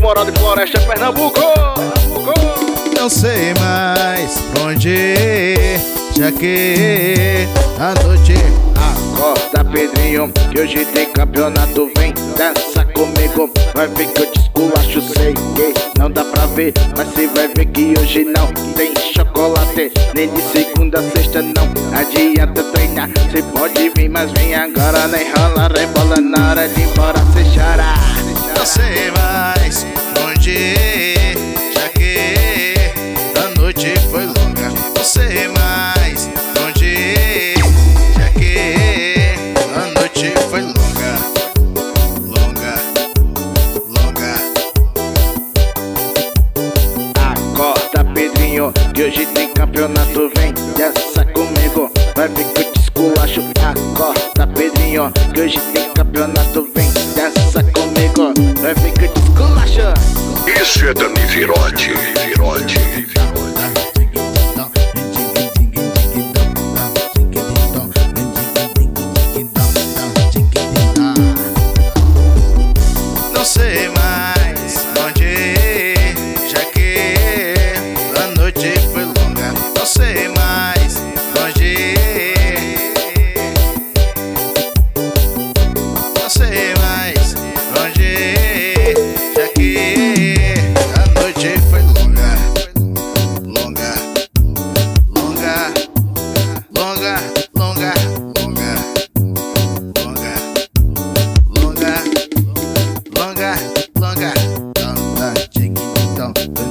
temporal de Floresta, Pernambuco. Não sei mais pra onde ir, já que a noite. Acorda, Pedrinho, que hoje tem campeonato. Vem, dança comigo, vai ver que eu te esculacho. Sei que não dá pra ver, mas cê vai ver que hoje não tem chocolate. Nem de segunda a sexta não adianta treinar. Cê pode vir, mas vem agora. Nem rola, rebola na hora de ir embora, cê chora. Não sei mais pra onde ir, já que a noite foi longa. Não sei mais pra onde ir, já que a noite foi longa. Longa, longa. Acorda, Pedrinho, que hoje tem campeonato. Vem, dança comigo, vai ver que eu te esculacho. Acorda, Pedrinho, que hoje tem campeonato. Vem, dança comigo, vai ver que eu te esculacho. Isso é Dani Virote. Não sei mais pra onde ir, já que a noite foi longa. Não sei mais pra onde ir, não sei mais pra onde ir, já que a noite foi longa. Longa, longa, longa, longa, longa, longa, longa, longa, longa, longa,